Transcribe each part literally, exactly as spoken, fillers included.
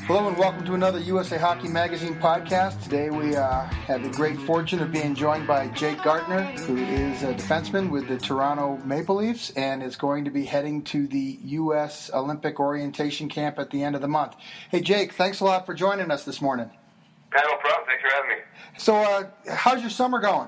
Hello and welcome to another U S A Hockey Magazine podcast. Today we uh, have the great fortune of being joined by Jake Gardiner, who is a defenseman with the Toronto Maple Leafs and is going to be heading to the U S Olympic orientation camp at the end of the month. Hey Jake, thanks a lot for joining us this morning. Yeah, no problem. Thanks for having me. So uh, how's your summer going?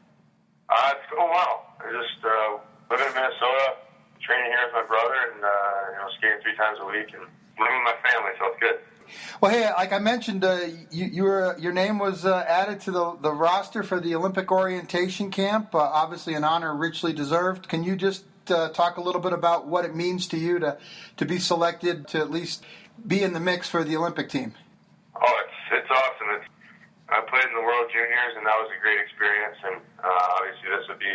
Uh, it's going well. I just uh, live in Minnesota, training here with my brother, and uh, you know, skating three times a week, and living with my family, so it's good. Well, hey, like I mentioned, uh, you, you were, your name was uh, added to the, the roster for the Olympic orientation camp. Uh, obviously, an honor richly deserved. Can you just uh, talk a little bit about what it means to you to to be selected to at least be in the mix for the Olympic team? Oh, it's it's awesome. It's, I played in the World Juniors, and that was a great experience. And uh, obviously, this would be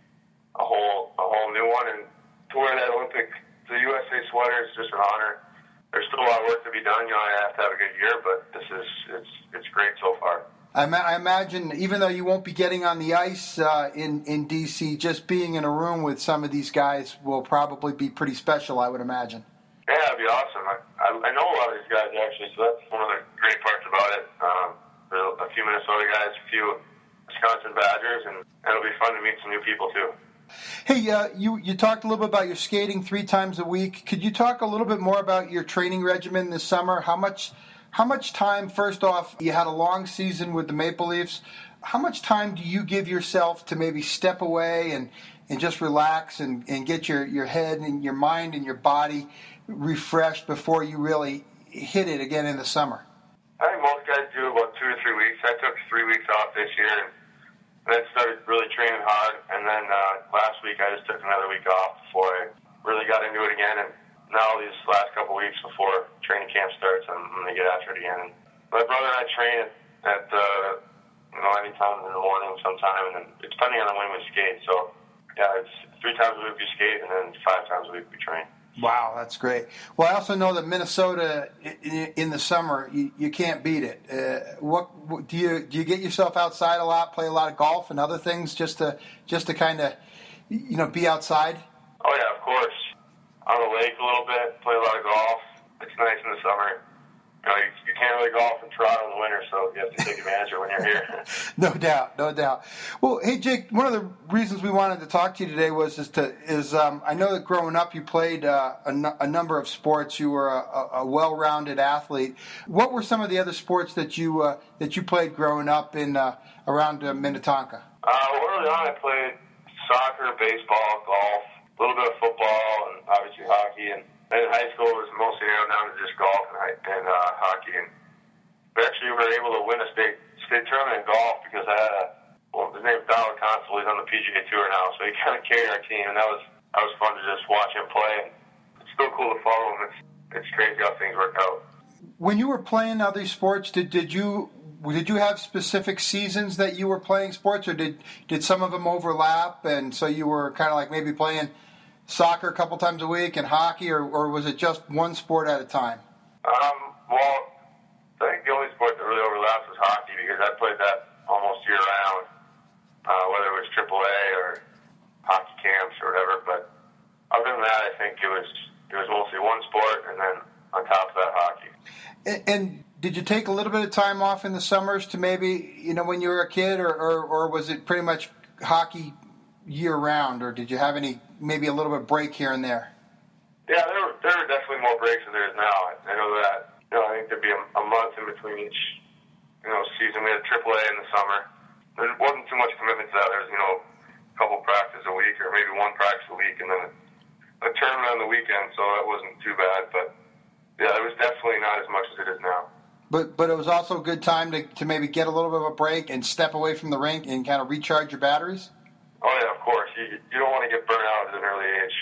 a whole a whole new one. And to wear that Olympic, the U S A sweater is just an honor. There's still a lot of work to be done. You know, I have to have a good year, but this is it's it's great so far. I, ma- I imagine, even though you won't be getting on the ice uh, in in D C, just being in a room with some of these guys will probably be pretty special, I would imagine. Yeah, it'd be awesome. I, I, I know a lot of these guys actually, so that's one of the great parts about it. Um, there's a few Minnesota guys, a few Wisconsin Badgers, and it'll be fun to meet some new people too. Hey, uh, you, you talked a little bit about your skating three times a week. Could you talk a little bit more about your training regimen this summer? How much how much time, first off, you had a long season with the Maple Leafs. How much time do you give yourself to maybe step away and, and just relax and, and get your, your head and your mind and your body refreshed before you really hit it again in the summer? I think most guys do about two or three weeks. I took three weeks off this year and then started really training hard, and then uh, last week I just took another week off before I really got into it again, and now these last couple weeks before training camp starts, I'm going to get after it again. And my brother and I train at, uh, you know, any time in the morning sometime, and then it's depending on when we skate, so yeah, it's three times a week we skate, and then five times a week we train. Wow, that's great. Well, I also know that Minnesota in the summer you, you can't beat it. Uh, what, what do you do? You get yourself outside a lot, play a lot of golf and other things, just to just to kind of you know be outside. Oh yeah, of course. On the lake a little bit, play a lot of golf. It's nice in the summer. You know, you, you can't really golf in Toronto in the winter, so you have to take advantage of it when you're here. No doubt, no doubt. Well, hey Jake, one of the reasons we wanted to talk to you today was is to is um, I know that growing up you played uh, a, n- a number of sports. You were a, a well-rounded athlete. What were some of the other sports that you uh, that you played growing up in uh, around uh, Minnetonka? Uh, well, early on, I played soccer, baseball, golf, a little bit of football, and obviously hockey. And in high school, it was mostly narrowed down to just golf and, and uh, hockey. And we actually were able to win a state state tournament in golf because I had a, well, his name's Donald Constable. He's on the P G A Tour now, so he kind of carried our team, and that was that was fun to just watch him play. And it's still cool to follow him. It's it's crazy how things work out. When you were playing other sports, did did you did you have specific seasons that you were playing sports, or did did some of them overlap, and so you were kind of like maybe playing soccer a couple times a week and hockey, or, or was it just one sport at a time? Um, well, I think the only sport that really overlaps was hockey because I played that almost year-round, uh, whether it was triple A or hockey camps or whatever. But other than that, I think it was it was mostly one sport and then on top of that, hockey. And, and did you take a little bit of time off in the summers to maybe, you know, when you were a kid, or, or, or was it pretty much hockey year-round, or did you have any, maybe a little bit break here and there? Yeah, there were, there were definitely more breaks than there is now. I, I know that. You know, I think there'd be a, a month in between each, you know, season. We had triple A in the summer. There wasn't too much commitment to that. There was, you know, a couple practices a week, or maybe one practice a week, and then a, a tournament on the weekend, so that wasn't too bad. But, yeah, it was definitely not as much as it is now. But but it was also a good time to, to maybe get a little bit of a break and step away from the rink and kind of recharge your batteries? Oh, yeah, of course. You, you don't want to get burnt out at an early age.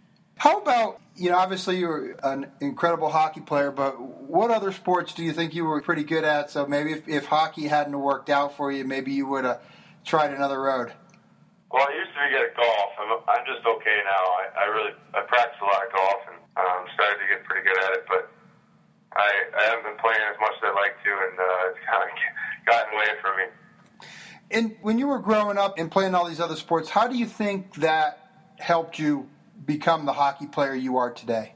How about, you know, obviously you're an incredible hockey player, but what other sports do you think you were pretty good at? So maybe if, if hockey hadn't worked out for you, maybe you would have tried another road. Well, I used to be good at golf. I'm, I'm just okay now. I, I really I practice a lot of golf and um, started to get pretty good at it, but I, I haven't been playing as much as I'd like to, and uh, it's kind of gotten away from me. And when you were growing up and playing all these other sports, how do you think that helped you become the hockey player you are today?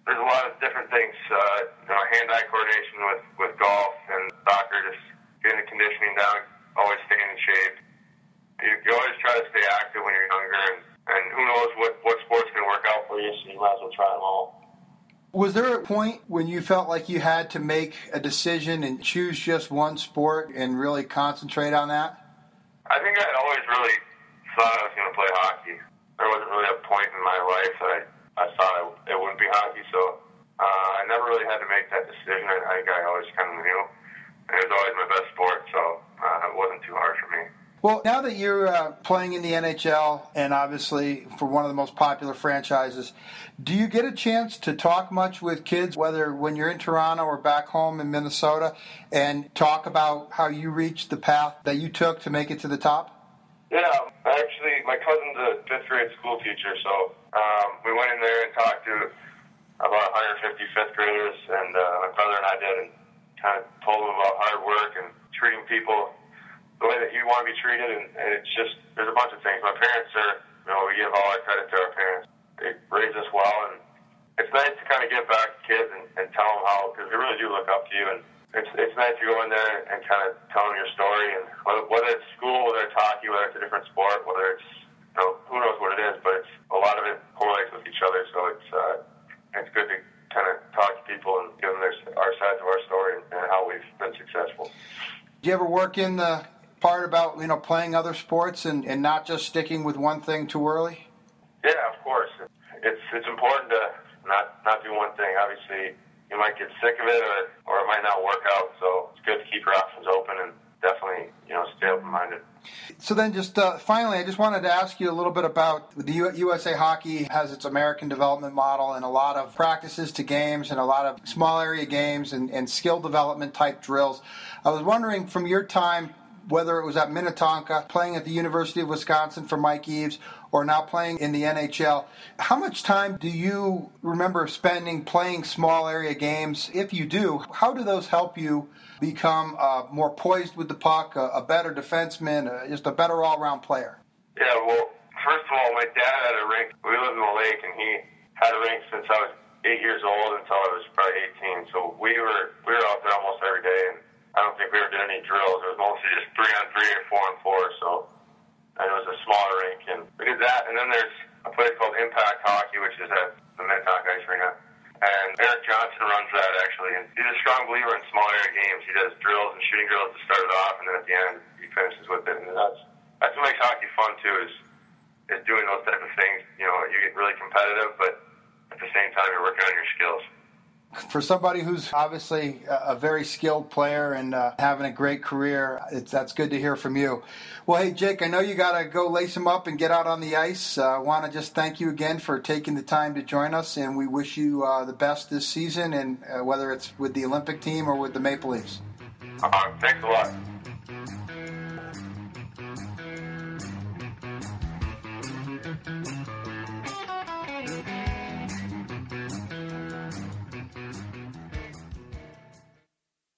there's a lot of different things. Uh, you know, hand-eye coordination with, with golf and soccer, just getting the conditioning down, always staying in shape. You, you always try to stay active when you're younger, and, and who knows what, what sport's going to work out for you, so you might as well try them all. Was there a point when you felt like you had to make a decision and choose just one sport and really concentrate on that? I think I always really thought I was going to play hockey. There wasn't really a point in my life that I, I thought I, it wouldn't be hockey, so uh, I never really had to make that decision. I, I think I always kind of knew, and it was always my best sport, so uh, it wasn't too hard for me. Well, now that you're uh, playing in the N H L and obviously for one of the most popular franchises, do you get a chance to talk much with kids, whether when you're in Toronto or back home in Minnesota, and talk about how you reached the path that you took to make it to the top? Yeah, actually, my cousin's a fifth grade school teacher, so um, we went in there and talked to about one hundred fifty fifth graders, and uh, my brother and I did, and kind of told them about hard work and treating people the way that you want to be treated, and, and it's just, there's a bunch of things. My parents are, you know, we give all our credit to our parents. They raised us well, and it's nice to kind of give back to kids and, and tell them how, because they really do look up to you, and it's it's nice to go in there and kind of tell them your story, and whether, whether it's school, whether it's hockey, whether it's a different sport, whether it's, you know, who knows what it is, but it's, a lot of it correlates with each other, so it's uh, it's good to kind of talk to people and give them their, our sides of our story and, and how we've been successful. Do you ever work in the part about, you know, playing other sports and, and not just sticking with one thing too early? Yeah, of course. It's it's important to not not do one thing. Obviously, you might get sick of it, or, or it might not work out. So it's good to keep your options open and definitely, you know, stay open-minded. So then just uh, finally, I just wanted to ask you a little bit about the U- USA Hockey has its American development model and a lot of practices to games and a lot of small area games and, and skill development type drills. I was wondering from your time, whether it was at Minnetonka, playing at the University of Wisconsin for Mike Eaves, or now playing in the N H L, how much time do you remember spending playing small area games? If you do, how do those help you become uh, more poised with the puck, a, a better defenseman, uh, just a better all-around player? Yeah, well, first of all, my dad had a rink. We lived in the lake, and he had a rink since I was eight years old until I was probably eighteen. So we were we were out there almost every day, and I don't think we ever did any drills. It was mostly just three on three or four on four. So and it was a smaller rink, and we did that. And then there's a place called Impact Hockey, which is at the Minnetonka Ice Arena. And Eric Johnson runs that, actually. And he's a strong believer in small area games. He does drills and shooting drills to start it off, and then at the end he finishes with it. And that's that's what makes hockey fun too, is is doing those type of things. You know, you get really competitive, but at the same time you're working on your skills. For somebody who's obviously a very skilled player and uh, having a great career, it's, that's good to hear from you. Well, hey, Jake, I know you got to go lace them up and get out on the ice. I uh, want to just thank you again for taking the time to join us, and we wish you uh, the best this season, and uh, whether it's with the Olympic team or with the Maple Leafs. Uh, thanks a lot.